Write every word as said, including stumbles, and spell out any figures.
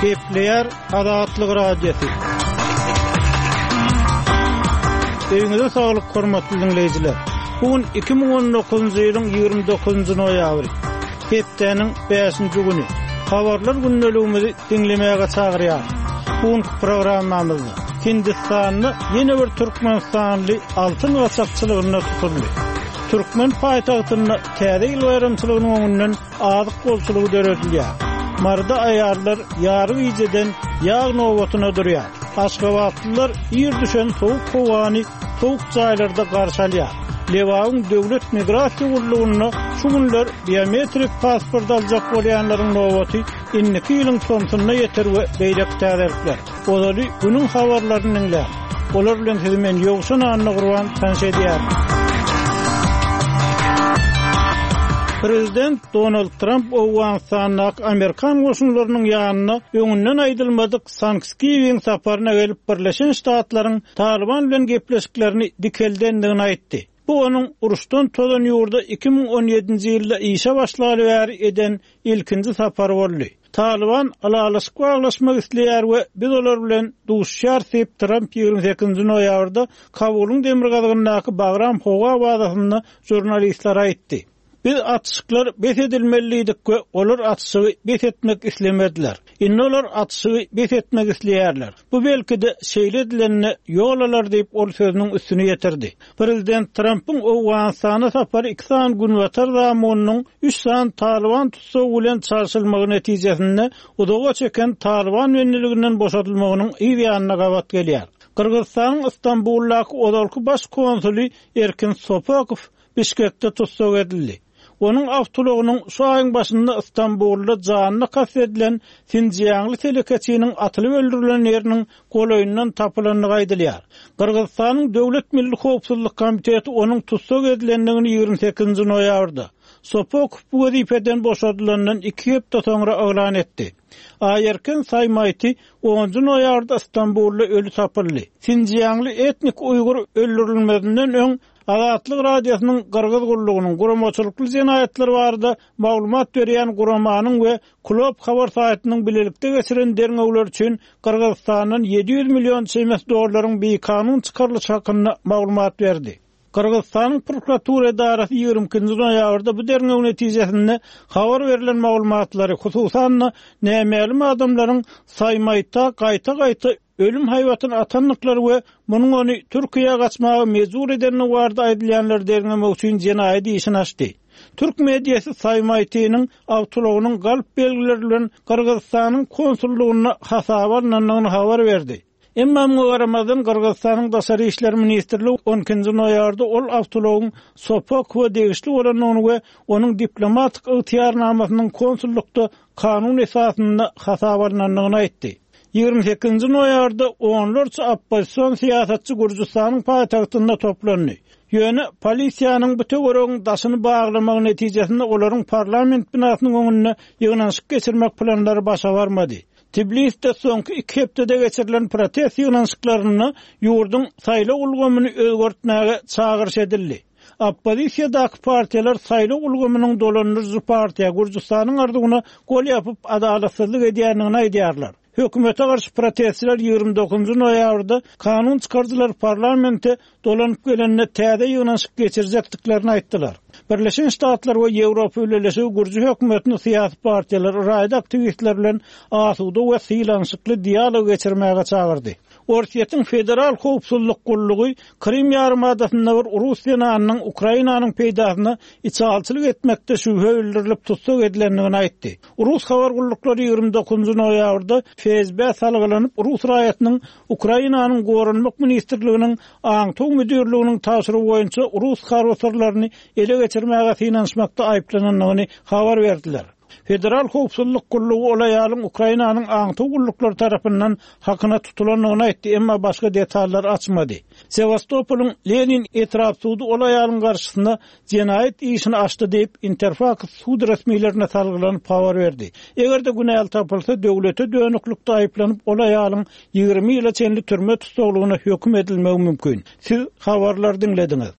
Kepler Adatlyk radiosu. Eýinize saglyk, hormatly dinleýijiler. Bugün iki ming on dokuzunçy ýylyň ýygrimi dokuzunçy noýabry. Hepdeniň beşinji güni. Habarlar günnäligimizi dinlemäge çagyrýar. Bugün programmamyzda Hindistanyny ýene bir Türkmenistanly altyn gaçakçylygyna tutuldy. Türkmen paýtagtyny täze ýyl bayramçylygynyň öňünden azyk bolçylygy döredilýär. Marda ayarlar yarı ýyjeden ýağ nowatyna durýar. Aşgabatlylar ýer düşen sowuk howany sowuk jaýlarda garşalýar. Lewaň döwlet migrasiýa gurulugyna şu günler biometrik pasport aljak bolýanlaryň nowaty inniki ýylyň sonuna ýeter we beýlek täzelikler. Olary günüň habarlaryny dinler. Olar bilen sizi men ýogşan anna gurban tanşy edýär. Prezident Donald Trump Awganistanyň Amerikan goşunlarynyň ýanyna öňünden aýdylmadyk Thanksgiving saparyna gelip Birleşen Ştatlaryň Taliban bilen gepleşiklerini dikeldendigini aýtdy. Bu onun uruşdan tolan ýurda iki ming on ýedinçi ýylda işe başlaly bäri eden ilkinji sapary boldy. Taliban alalyşyk baglaşmak isleýär we biz olar bilen duşýar diýip Trump ýygrimi sekizinçi noýabrda Kabulyň demir gadagyndaky Bagram Howa badasyna jurnalistlere aýtdy. Biz atışıklar bet edilmelidik ve olar atışı bet etmek islemediler. İnne olar atışı bet etmek isleýärler. Bu belki de şeýle edilenine ýoglalar diýip ol sözüniň üstüne ýetirdi. Prezident Trump'yň Awganistana sapary iki san gün watar zamanynyň üç san Taliban tutsagy bilen çarşylmagy netijesinde udaga çeken Taliban ýöneliginden boşatylmagynyň ýa-ýanyna gabat gelýär. Kyrgyzstanyň Istanbuldaky odalky baş konsuly Erkin Sopokow Bişkekde tutsak edildi. Onun awtologynyň şu aýyň başynda Istanbulda janyna kasd edilen Sinjiangly telekeçiniň atylyp öldürilen ýeriniň golaýyndan tapylanyny gaýdylýar. Kyrgyzstanyň Döwlet Milli Howpsuzlyk Komiteti onuň tutsak edilendigini ýygrimi sekizinçi noýabrda Sopokow bu wezipeden boşadylanyň iki hepde soňra elan etdi. Aýerken Saymaýty onuncu noýabrda Istanbulda ölü tapyldy. Sinjiangly etnik Uygur öldürilmesinden öň Adatlyk radiosynyň Kyrgyz gurulugynyň guramaçylykly jenaýetler barada maglumat berýän guramanyň we Klop habar saýtynyň bilelikde geçiren derňewler üçin Kyrgyzstanyň ýedi ýüz million çemes dollaryň bir kanun çykarlyşy hakyna maglumat berdi. Kyrgyzstanyň prokuratura idarasy ýygrimi noýabrda bu derňew netijesinde habar berilen maglumatlary hususan nämelim adamlaryň Saymaýta gaýta-gaýta ölüm hayvatyny atanlyklary we munyň ony Türkiýe gaçmagy mezur edenini barada aýdylýanlar derňemek üçin jenaýat işini açdy. Türk mediýasy Saymaýtynyň awtologynyň galp belgileri bilen Kyrgyzstanyň konsullugyna hasabarlananyny habar berdi. Emma muňa garamadan Kyrgyzstanyň daşary işler ministrligi on ikinji noýabrda ol awtologyň Sopokow degişli bolanyny we onuň diplomatik ygtyýarnamasynyň konsullukda kanun esasynda hasabarlananyny aýtdy. ýygrimi sekizinçi noýabrda onlarça oppozisiýon siýasatçy Gürjistanyň paýtagtynda toplandy. Ýöne polisiýanyň bu töweregiň daşyny baglamagy netijesinde olaryň parlament binasynyň öňünde ýygnanşyk geçirmek planlary başa barmady. Tbilisde soňky iki hepdede geçirilen protest ýygnanşyklaryny ýurdun saýlaw ulgamyny özgertmäge çagyryş edildi. Oppozisiýadaky partiýalar saýlaw ulgamynyň dolandyryjy partiýa Gürjistanyň ardygyna gol ýapyp adalatsyzlyk edýändigini aýdýarlar. Hökümete garşy protestçiler ýygrimi dokuzunçy noýabrda kanun çykarjylar parlamente dolanyp gelenine täze ýygnanşyk geçirjekdiklerini aýtdylar. Birleşen Ştatlar we Ýewropa ülelesi Gürji hökümetiniň syýasy partiýalary raýat aktivistler bilen asuda we syýlanşykly dialog geçirmäge çagyrdy. Orsiýetiň federal howpsuzlyk gurulugy Krim ýarymadasyna bir Russiýa anynyň Ukrainanyň peýdasyna içalçylyk etmekde şübhe bildirilip tutsak edilendigini aýtdy. Rus habar guruluklary ýygrimi dokuzunçy noýabrda F S B salgylanyp Rus raýatynyň Ukrainanyň gorunmak ministrliginiň aňtow müdürliginiň taşyrygy boýunça Rus harwatlaryny ele geçirmäge finanşmakda aýplananyny habar berdiler. Federal howpsuzlyk gurulugy olaýalyň Ukrainanyň aňtow guruluklary tarapyndan hakyna tutulanyny aýtdy, emma başga detallar açmady. Sevastopolyň Lenin etraf sudy olaýalyň garşysynda jenaýat işini açdy diýip Interfax sud resmiýetlerine salgylanyp habar berdi. Egerde günäl tapylsa döwlete dönüklikde aýplanyp olaýalyň ýygrimi ýyla çenli türme tutuklugyna höküm edilmegi mümkin. Siz habarlar dinlediňiz.